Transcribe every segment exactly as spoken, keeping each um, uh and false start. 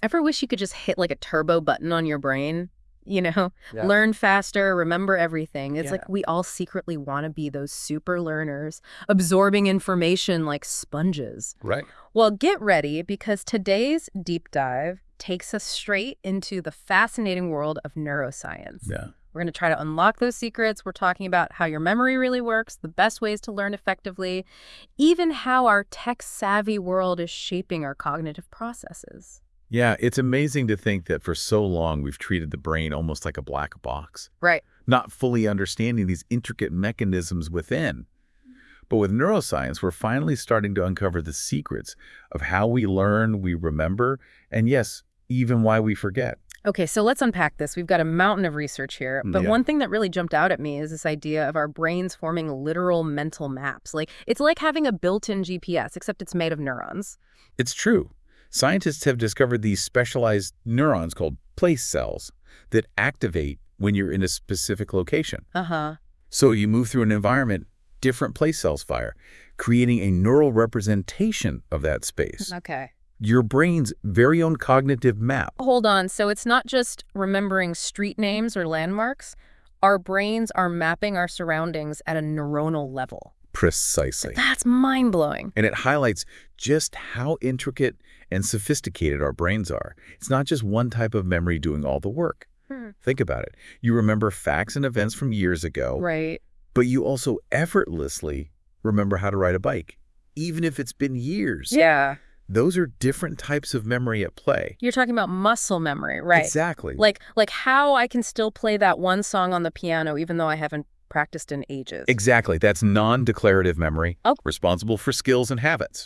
Ever wish you could just hit like a turbo button on your brain? You know, Yeah. learn faster, remember everything. It's Yeah. like we all secretly want to be those super learners, absorbing information like sponges. Right. Well, get ready because today's deep dive takes us straight into the fascinating world of neuroscience. Yeah. We're going to try to unlock those secrets. We're talking about how your memory really works, the best ways to learn effectively, even how our tech-savvy world is shaping our cognitive processes. Yeah, it's amazing to think that for so long we've treated the brain almost like a black box, Right. not fully understanding these intricate mechanisms within. But with neuroscience, we're finally starting to uncover the secrets of how we learn, we remember, and yes, even why we forget. Okay, so let's unpack this. We've got a mountain of research here, but Yeah. one thing that really jumped out at me is this idea of our brains forming literal mental maps. Like, it's like having a built-in G P S, except it's made of neurons. It's true. Scientists have discovered these specialized neurons called place cells that activate when you're in a specific location. Uh-huh. So you move through an environment, different place cells fire, creating a neural representation of that space. Okay. Your brain's very own cognitive map. Hold on, so it's not just remembering street names or landmarks. Our brains are mapping our surroundings at a neuronal level. Precisely. That's mind-blowing. And it highlights just how intricate and sophisticated our brains are. It's not just one type of memory doing all the work. Hmm. Think about it. You remember facts and events from years ago, Right. but you also effortlessly remember how to ride a bike, even if it's been years. Yeah. Those are different types of memory at play. You're talking about muscle memory, right? Exactly. Like, like how I can still play that one song on the piano even though I haven't practiced in ages. Exactly. That's non-declarative memory, Oh. responsible for skills and habits.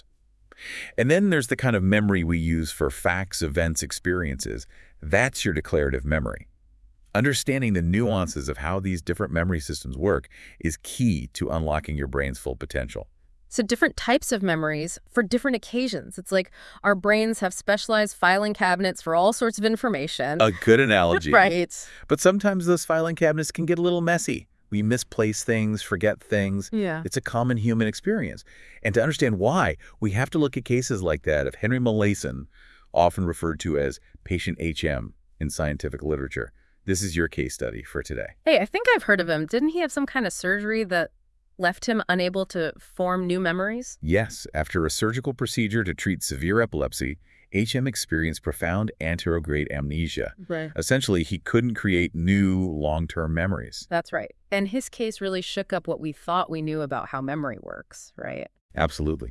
And then there's the kind of memory we use for facts, events, experiences. That's your declarative memory. Understanding the nuances of how these different memory systems work is key to unlocking your brain's full potential. So different types of memories for different occasions. It's like our brains have specialized filing cabinets for all sorts of information. A good analogy. Right. But sometimes those filing cabinets can get a little messy. We misplace things, forget things. Yeah. It's a common human experience. And to understand why, we have to look at cases like that of Henry Molaison, often referred to as patient H M in scientific literature. This is your case study for today. Hey, I think I've heard of him. Didn't he have some kind of surgery that left him unable to form new memories? Yes, after a surgical procedure to treat severe epilepsy, H M experienced profound anterograde amnesia. Right. Essentially, he couldn't create new long-term memories. That's right. And his case really shook up what we thought we knew about how memory works, right? Absolutely.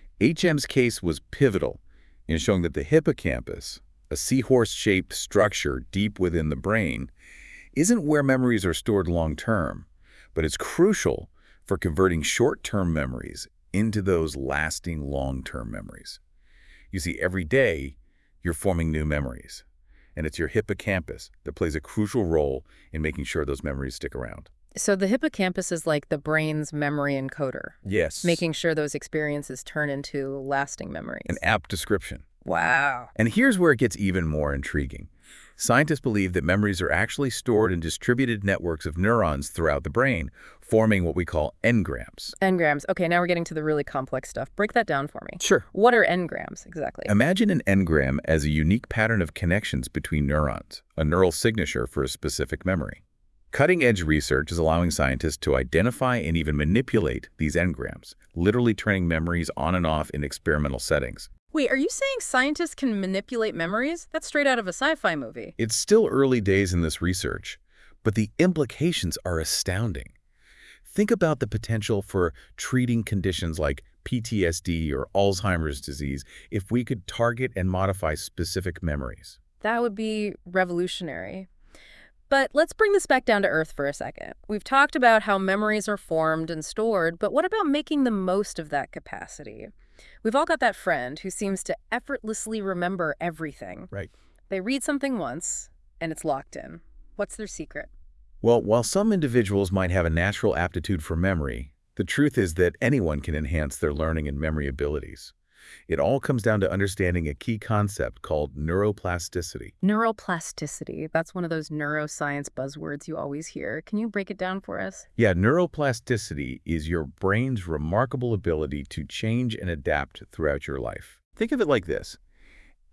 H M's case was pivotal in showing that the hippocampus, a seahorse-shaped structure deep within the brain, isn't where memories are stored long-term, but it's crucial for converting short-term memories into those lasting long-term memories. You see, every day, you're forming new memories, and it's your hippocampus that plays a crucial role in making sure those memories stick around. So the hippocampus is like the brain's memory encoder, Yes. making sure those experiences turn into lasting memories. An apt description. Wow. And here's where it gets even more intriguing. Scientists believe that memories are actually stored in distributed networks of neurons throughout the brain, forming what we call engrams. Engrams. Okay, now we're getting to the really complex stuff. Break that down for me. Sure. What are engrams exactly? Imagine an engram as a unique pattern of connections between neurons, a neural signature for a specific memory. Cutting-edge research is allowing scientists to identify and even manipulate these engrams, literally turning memories on and off in experimental settings. Wait, are you saying scientists can manipulate memories? That's straight out of a sci-fi movie. It's still early days in this research, but the implications are astounding. Think about the potential for treating conditions like P T S D or Alzheimer's disease if we could target and modify specific memories. That would be revolutionary. But let's bring this back down to earth for a second. We've talked about how memories are formed and stored, but what about making the most of that capacity? We've all got that friend who seems to effortlessly remember everything. Right. They read something once, and it's locked in. What's their secret? Well, while some individuals might have a natural aptitude for memory, the truth is that anyone can enhance their learning and memory abilities. It all comes down to understanding a key concept called neuroplasticity. Neuroplasticity. That's one of those neuroscience buzzwords you always hear. Can you break it down for us? Yeah, neuroplasticity is your brain's remarkable ability to change and adapt throughout your life. Think of it like this.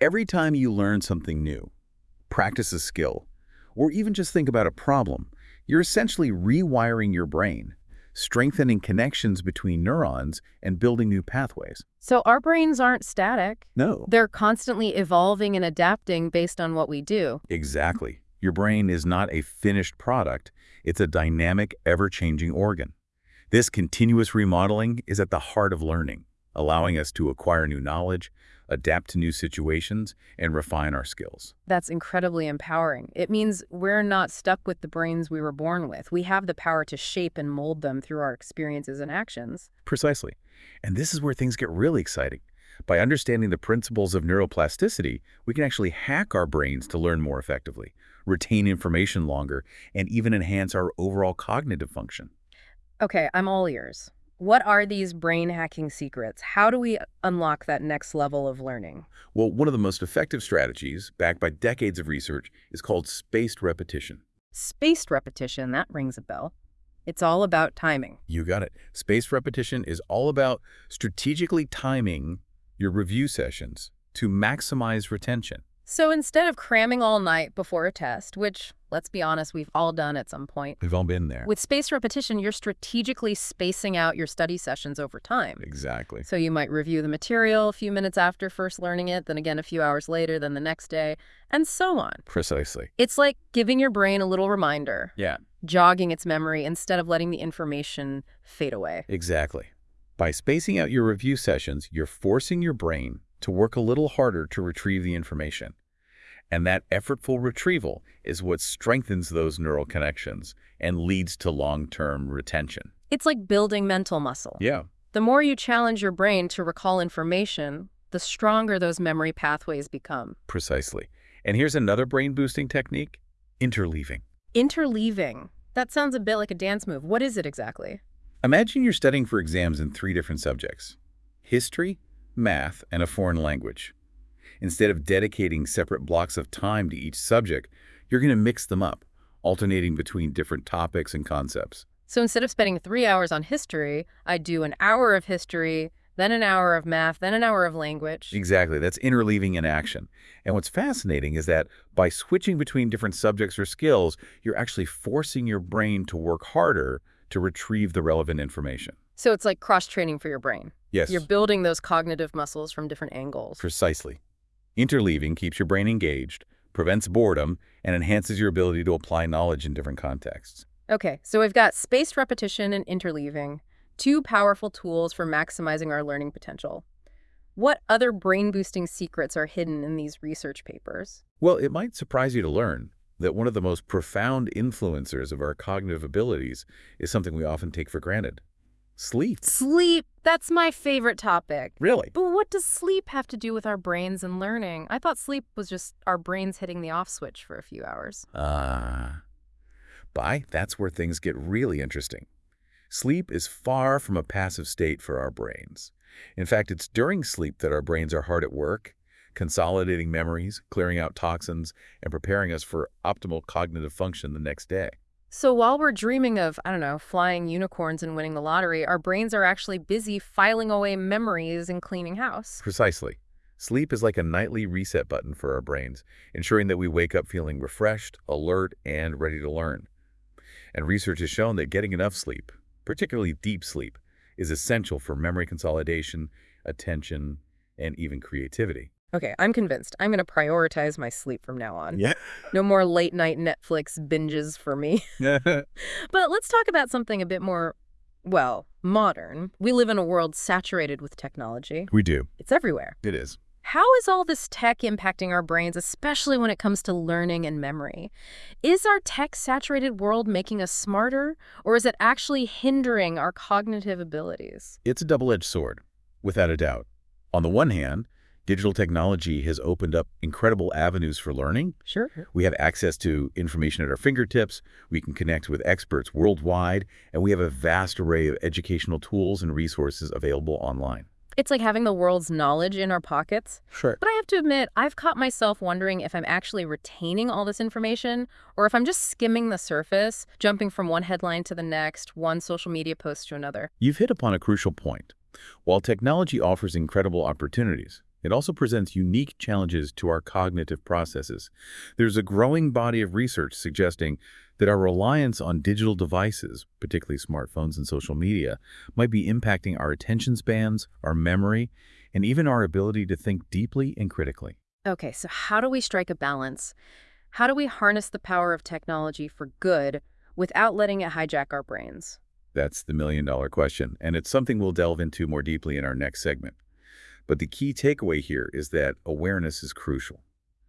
Every time you learn something new, practice a skill, or even just think about a problem, you're essentially rewiring your brain, strengthening connections between neurons and building new pathways. So our brains aren't static. No. They're constantly evolving and adapting based on what we do. Exactly. Your brain is not a finished product. It's a dynamic, ever-changing organ. This continuous remodeling is at the heart of learning, allowing us to acquire new knowledge, adapt to new situations, and refine our skills. That's incredibly empowering. It means we're not stuck with the brains we were born with. We have the power to shape and mold them through our experiences and actions. Precisely. And this is where things get really exciting. By understanding the principles of neuroplasticity, we can actually hack our brains to learn more effectively, retain information longer, and even enhance our overall cognitive function. Okay, I'm all ears. What are these brain hacking secrets? How do we unlock that next level of learning? Well, one of the most effective strategies, backed by decades of research, is called spaced repetition. Spaced repetition, that rings a bell. It's all about timing. You got it. Spaced repetition is all about strategically timing your review sessions to maximize retention. So instead of cramming all night before a test, which, let's be honest, we've all done at some point, We've all been there. with spaced repetition, you're strategically spacing out your study sessions over time. Exactly. So you might review the material a few minutes after first learning it, then again a few hours later, then the next day, and so on. Precisely. It's like giving your brain a little reminder, Yeah, jogging its memory instead of letting the information fade away. exactly. By spacing out your review sessions, you're forcing your brain to work a little harder to retrieve the information. And that effortful retrieval is what strengthens those neural connections and leads to long-term retention. It's like building mental muscle. Yeah. The more you challenge your brain to recall information, the stronger those memory pathways become. Precisely. And here's another brain-boosting technique, interleaving. Interleaving. That sounds a bit like a dance move. What is it exactly? Imagine you're studying for exams in three different subjects: history, math, and a foreign language. Instead of dedicating separate blocks of time to each subject, you're going to mix them up, alternating between different topics and concepts. So instead of spending three hours on history, I do an hour of history, then an hour of math, then an hour of language. Exactly. That's interleaving in action. And what's fascinating is that by switching between different subjects or skills, you're actually forcing your brain to work harder to retrieve the relevant information. So it's like cross-training for your brain. Yes. You're building those cognitive muscles from different angles. Precisely. Interleaving keeps your brain engaged, prevents boredom, and enhances your ability to apply knowledge in different contexts. Okay, so we've got spaced repetition and interleaving, two powerful tools for maximizing our learning potential. What other brain-boosting secrets are hidden in these research papers? Well, it might surprise you to learn that one of the most profound influencers of our cognitive abilities is something we often take for granted: sleep. Sleep! That's my favorite topic. Really? But what does sleep have to do with our brains and learning? I thought sleep was just our brains hitting the off switch for a few hours. Ah. Bye. That's where things get really interesting. Sleep is far from a passive state for our brains. In fact, it's during sleep that our brains are hard at work, consolidating memories, clearing out toxins, and preparing us for optimal cognitive function the next day. So while we're dreaming of, I don't know, flying unicorns and winning the lottery, our brains are actually busy filing away memories and cleaning house. Precisely. Sleep is like a nightly reset button for our brains, ensuring that we wake up feeling refreshed, alert, and ready to learn. And research has shown that getting enough sleep, particularly deep sleep, is essential for memory consolidation, attention, and even creativity. Okay, I'm convinced. I'm going to prioritize my sleep from now on. Yeah. No more late night Netflix binges for me. But let's talk about something a bit more, well, modern. We live in a world saturated with technology. We do. It's everywhere. It is. How is all this tech impacting our brains, especially when it comes to learning and memory? Is our tech-saturated world making us smarter, or is it actually hindering our cognitive abilities? It's a double-edged sword, without a doubt. On the one hand, digital technology has opened up incredible avenues for learning. Sure. We have access to information at our fingertips, we can connect with experts worldwide, and we have a vast array of educational tools and resources available online. It's like having the world's knowledge in our pockets. Sure. But I have to admit, I've caught myself wondering if I'm actually retaining all this information or if I'm just skimming the surface, jumping from one headline to the next, one social media post to another. You've hit upon a crucial point. While technology offers incredible opportunities, It also presents unique challenges to our cognitive processes. There's a growing body of research suggesting that our reliance on digital devices, particularly smartphones and social media, might be impacting our attention spans, our memory, and even our ability to think deeply and critically. Okay, so how do we strike a balance? How do we harness the power of technology for good without letting it hijack our brains? That's the million-dollar question, and it's something we'll delve into more deeply in our next segment. But the key takeaway here is that awareness is crucial.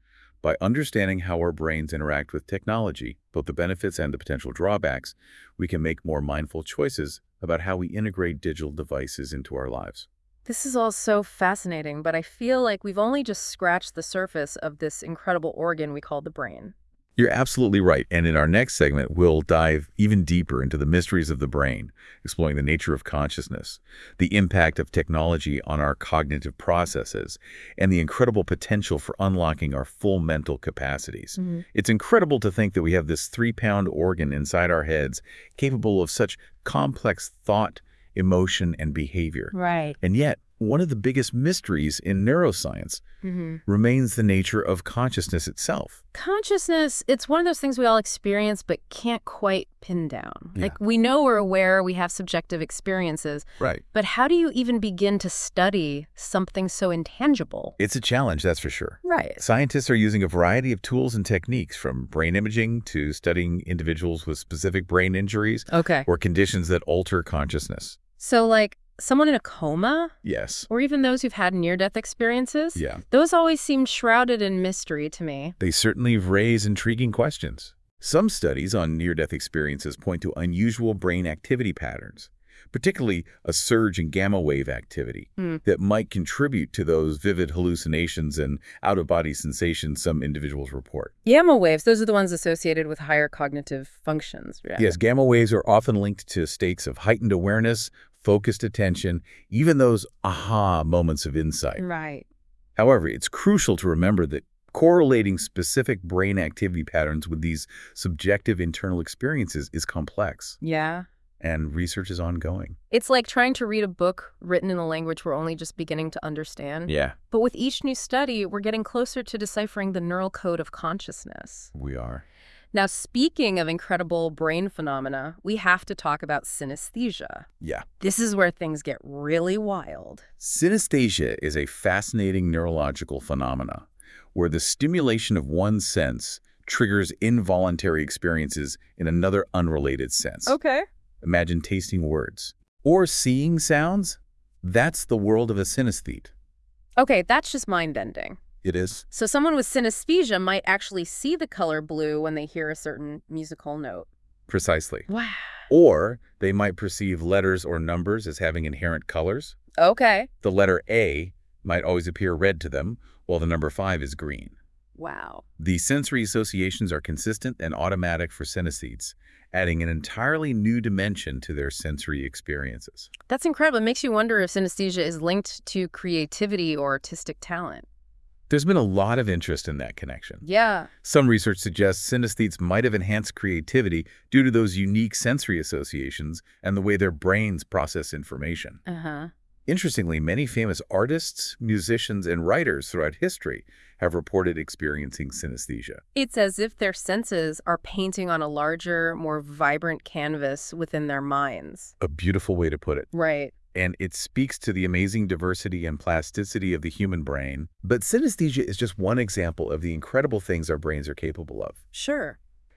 By understanding how our brains interact with technology, both the benefits and the potential drawbacks, we can make more mindful choices about how we integrate digital devices into our lives. This is all so fascinating, but I feel like we've only just scratched the surface of this incredible organ we call the brain. You're absolutely right, and in our next segment, we'll dive even deeper into the mysteries of the brain, exploring the nature of consciousness, the impact of technology on our cognitive processes, and the incredible potential for unlocking our full mental capacities. Mm-hmm. It's incredible to think that we have this three-pound organ inside our heads capable of such complex thought, emotion, and behavior. Right. And yet, one of the biggest mysteries in neuroscience Mm-hmm. remains the nature of consciousness itself. Consciousness, it's one of those things we all experience but can't quite pin down. Yeah. Like, we know we're aware, we have subjective experiences, Right. but how do you even begin to study something so intangible? It's a challenge, that's for sure. Right. Scientists are using a variety of tools and techniques, from brain imaging to studying individuals with specific brain injuries Okay. or conditions that alter consciousness. So, like, someone in a coma, Yes. or even those who've had near-death experiences, Yeah. those always seem shrouded in mystery to me. They certainly raise intriguing questions. Some studies on near-death experiences point to unusual brain activity patterns, particularly a surge in gamma wave activity Hmm. that might contribute to those vivid hallucinations and out-of-body sensations some individuals report. Gamma waves, those are the ones associated with higher cognitive functions. Right? Yes, gamma waves are often linked to states of heightened awareness, focused attention, even those aha moments of insight. Right. However, it's crucial to remember that correlating specific brain activity patterns with these subjective internal experiences is complex, Yeah. and research is ongoing. It's like trying to read a book written in a language we're only just beginning to understand. Yeah, But with each new study, we're getting closer to deciphering the neural code of consciousness. we are. Now, speaking of incredible brain phenomena, we have to talk about synesthesia. Yeah. This is where things get really wild. Synesthesia is a fascinating neurological phenomena where the stimulation of one sense triggers involuntary experiences in another unrelated sense. Okay. Imagine tasting words. Or seeing sounds. That's the world of a synesthete. Okay, that's just mind-bending. It is. So someone with synesthesia might actually see the color blue when they hear a certain musical note. Precisely. Wow. Or they might perceive letters or numbers as having inherent colors. Okay. The letter A might always appear red to them, while the number five is green. Wow. The sensory associations are consistent and automatic for synesthetes, adding an entirely new dimension to their sensory experiences. That's incredible. It makes you wonder if synesthesia is linked to creativity or artistic talent. There's been a lot of interest in that connection. Yeah. Some research suggests synesthetes might have enhanced creativity due to those unique sensory associations and the way their brains process information. Uh-huh. Interestingly, many famous artists, musicians, and writers throughout history have reported experiencing synesthesia. It's as if their senses are painting on a larger, more vibrant canvas within their minds. A beautiful way to put it. Right. And it speaks to the amazing diversity and plasticity of the human brain. But synesthesia is just one example of the incredible things our brains are capable of. Sure.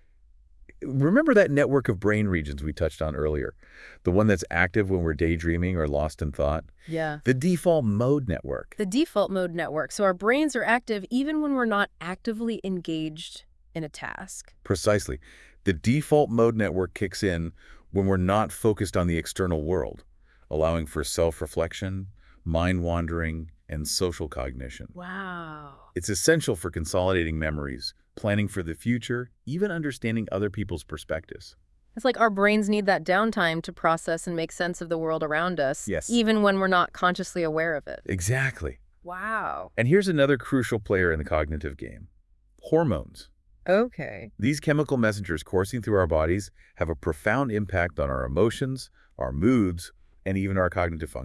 Remember that network of brain regions we touched on earlier? The one that's active when we're daydreaming or lost in thought? Yeah. The default mode network. The default mode network. So our brains are active even when we're not actively engaged in a task. Precisely. The default mode network kicks in when we're not focused on the external world, allowing for self-reflection, mind-wandering, and social cognition. Wow. It's essential for consolidating memories, planning for the future, even understanding other people's perspectives. It's like our brains need that downtime to process and make sense of the world around us, Yes. even when we're not consciously aware of it. Exactly. Wow. And here's another crucial player in the cognitive game: hormones. Okay. These chemical messengers coursing through our bodies have a profound impact on our emotions, our moods, and even our cognitive functions.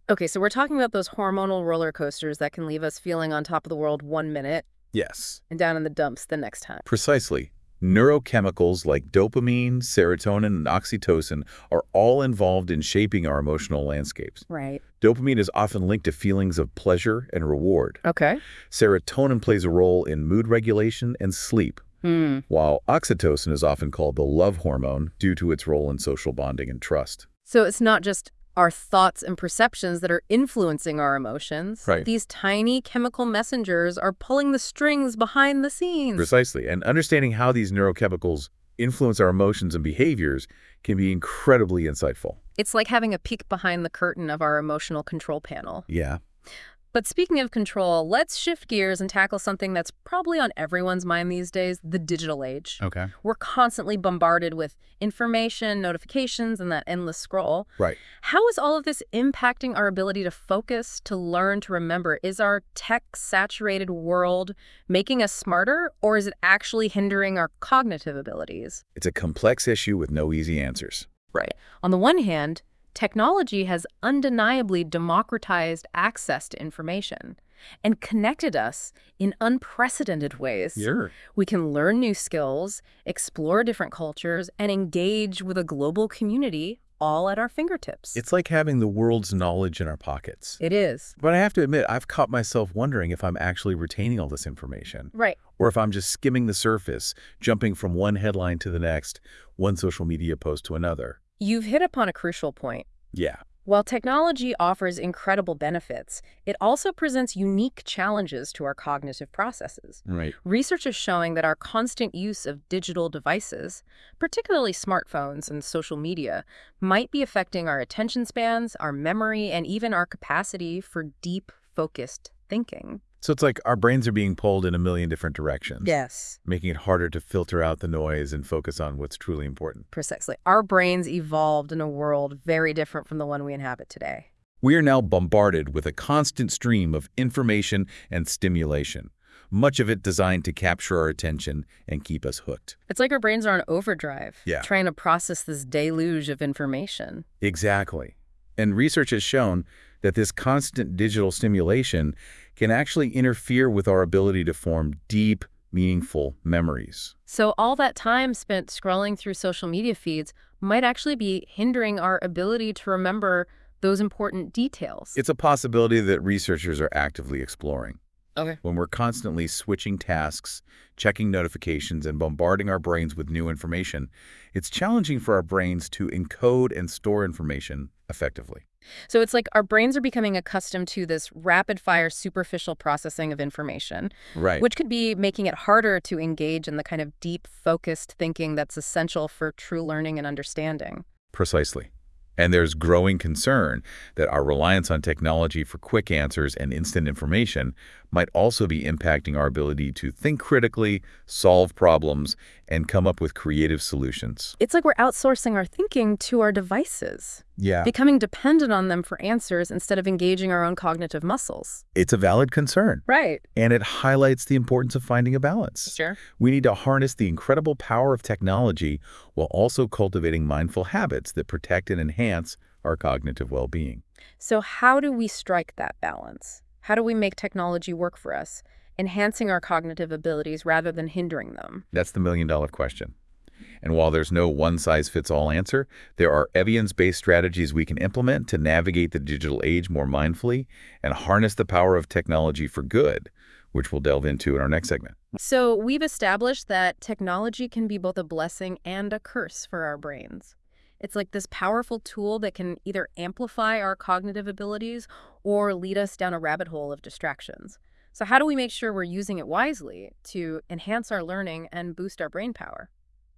Okay, so we're talking about those hormonal roller coasters that can leave us feeling on top of the world one minute Yes. and down in the dumps the next time. Precisely. Neurochemicals like dopamine, serotonin, and oxytocin are all involved in shaping our emotional landscapes. Right. Dopamine is often linked to feelings of pleasure and reward. Okay. Serotonin plays a role in mood regulation and sleep, Hmm. while oxytocin is often called the love hormone due to its role in social bonding and trust. So it's not just our thoughts and perceptions that are influencing our emotions. Right. These tiny chemical messengers are pulling the strings behind the scenes. Precisely. And understanding how these neurochemicals influence our emotions and behaviors can be incredibly insightful. It's like having a peek behind the curtain of our emotional control panel. Yeah. But speaking of control, let's shift gears and tackle something that's probably on everyone's mind these days, the digital age. Okay. We're constantly bombarded with information, notifications, and that endless scroll. Right. How is all of this impacting our ability to focus, to learn, to remember? Is our tech-saturated world making us smarter, or is it actually hindering our cognitive abilities? It's a complex issue with no easy answers. Right. On the one hand, technology has undeniably democratized access to information and connected us in unprecedented ways. Sure. We can learn new skills, explore different cultures, and engage with a global community all at our fingertips. It's like having the world's knowledge in our pockets. It is. But I have to admit, I've caught myself wondering if I'm actually retaining all this information, Right. or if I'm just skimming the surface, jumping from one headline to the next, one social media post to another. You've hit upon a crucial point. Yeah. While technology offers incredible benefits, it also presents unique challenges to our cognitive processes. Right. Research is showing that our constant use of digital devices, particularly smartphones and social media, might be affecting our attention spans, our memory, and even our capacity for deep, focused thinking. So it's like our brains are being pulled in a million different directions. Yes. Making it harder to filter out the noise and focus on what's truly important. Precisely. Our brains evolved in a world very different from the one we inhabit today. We are now bombarded with a constant stream of information and stimulation, much of it designed to capture our attention and keep us hooked. It's like our brains are on overdrive, Yeah. trying to process this deluge of information. Exactly. And research has shown that this constant digital stimulation can actually interfere with our ability to form deep, meaningful memories. So all that time spent scrolling through social media feeds might actually be hindering our ability to remember those important details. It's a possibility that researchers are actively exploring. Okay. When we're constantly switching tasks, checking notifications, and bombarding our brains with new information, it's challenging for our brains to encode and store information effectively. So it's like our brains are becoming accustomed to this rapid-fire, superficial processing of information, Right. which could be making it harder to engage in the kind of deep, focused thinking that's essential for true learning and understanding. Precisely. And there's growing concern that our reliance on technology for quick answers and instant information might also be impacting our ability to think critically, solve problems, and come up with creative solutions. It's like we're outsourcing our thinking to our devices, Yeah. becoming dependent on them for answers instead of engaging our own cognitive muscles. It's a valid concern, Right. and it highlights the importance of finding a balance. Sure. We need to harness the incredible power of technology while also cultivating mindful habits that protect and enhance our cognitive well-being. So how do we strike that balance? How do we make technology work for us, enhancing our cognitive abilities rather than hindering them? That's the million-dollar question. And while there's no one-size-fits-all answer, there are evidence-based strategies we can implement to navigate the digital age more mindfully and harness the power of technology for good, which we'll delve into in our next segment. So we've established that technology can be both a blessing and a curse for our brains. It's like this powerful tool that can either amplify our cognitive abilities or lead us down a rabbit hole of distractions. So how do we make sure we're using it wisely to enhance our learning and boost our brain power?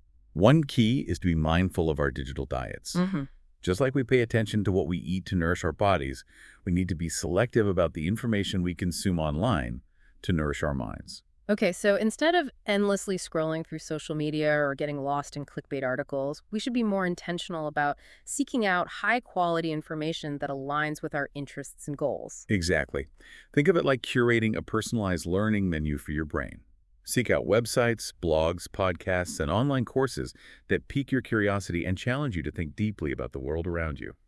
One key is to be mindful of our digital diets. Mm-hmm. Just like we pay attention to what we eat to nourish our bodies, we need to be selective about the information we consume online to nourish our minds. Okay, so instead of endlessly scrolling through social media or getting lost in clickbait articles, we should be more intentional about seeking out high-quality information that aligns with our interests and goals. Exactly. Think of it like curating a personalized learning menu for your brain. Seek out websites, blogs, podcasts, and online courses that pique your curiosity and challenge you to think deeply about the world around you.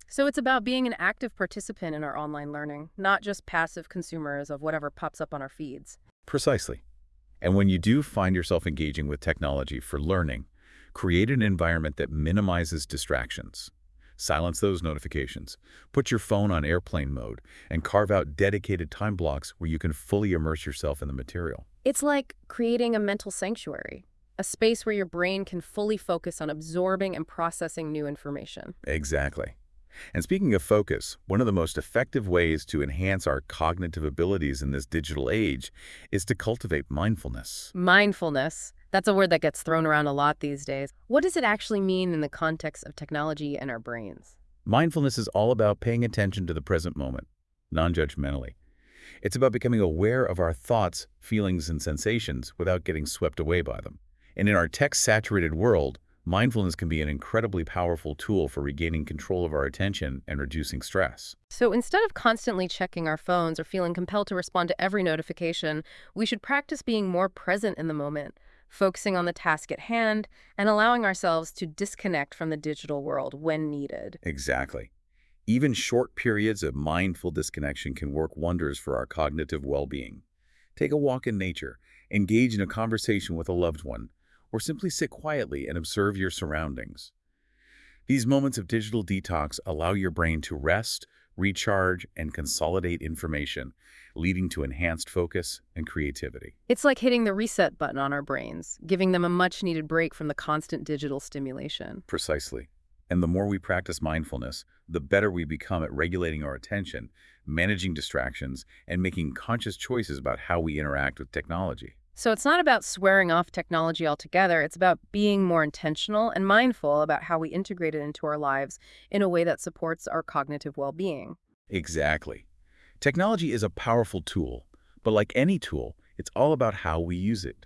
So it's about being an active participant in our online learning, not just passive consumers of whatever pops up on our feeds. Precisely. And when you do find yourself engaging with technology for learning, create an environment that minimizes distractions. Silence those notifications. Put your phone on airplane mode and carve out dedicated time blocks where you can fully immerse yourself in the material. It's like creating a mental sanctuary, a space where your brain can fully focus on absorbing and processing new information. Exactly. And speaking of focus, one of the most effective ways to enhance our cognitive abilities in this digital age is to cultivate mindfulness. Mindfulness, that's a word that gets thrown around a lot these days. What does it actually mean in the context of technology and our brains? Mindfulness is all about paying attention to the present moment, non-judgmentally. It's about becoming aware of our thoughts, feelings, and sensations without getting swept away by them. And in our tech-saturated world, mindfulness can be an incredibly powerful tool for regaining control of our attention and reducing stress. So instead of constantly checking our phones or feeling compelled to respond to every notification, we should practice being more present in the moment, focusing on the task at hand, and allowing ourselves to disconnect from the digital world when needed. Exactly. Even short periods of mindful disconnection can work wonders for our cognitive well-being. Take a walk in nature, engage in a conversation with a loved one, or simply sit quietly and observe your surroundings. These moments of digital detox allow your brain to rest, recharge, and consolidate information, leading to enhanced focus and creativity. It's like hitting the reset button on our brains, giving them a much-needed break from the constant digital stimulation. Precisely. And the more we practice mindfulness, the better we become at regulating our attention, managing distractions, and making conscious choices about how we interact with technology. So it's not about swearing off technology altogether. It's about being more intentional and mindful about how we integrate it into our lives in a way that supports our cognitive well-being. Exactly. Technology is a powerful tool, but like any tool, it's all about how we use it.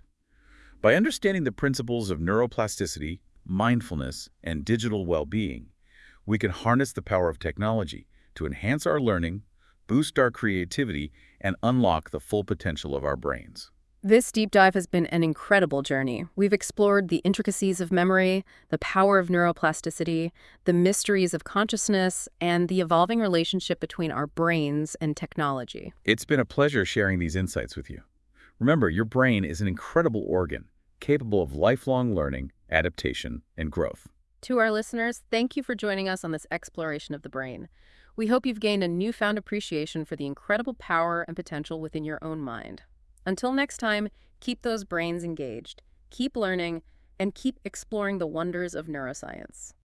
By understanding the principles of neuroplasticity, mindfulness, and digital well-being, we can harness the power of technology to enhance our learning, boost our creativity, and unlock the full potential of our brains. This deep dive has been an incredible journey. We've explored the intricacies of memory, the power of neuroplasticity, the mysteries of consciousness, and the evolving relationship between our brains and technology. It's been a pleasure sharing these insights with you. Remember, your brain is an incredible organ, capable of lifelong learning, adaptation, and growth. To our listeners, thank you for joining us on this exploration of the brain. We hope you've gained a newfound appreciation for the incredible power and potential within your own mind. Until next time, keep those brains engaged, keep learning, and keep exploring the wonders of neuroscience.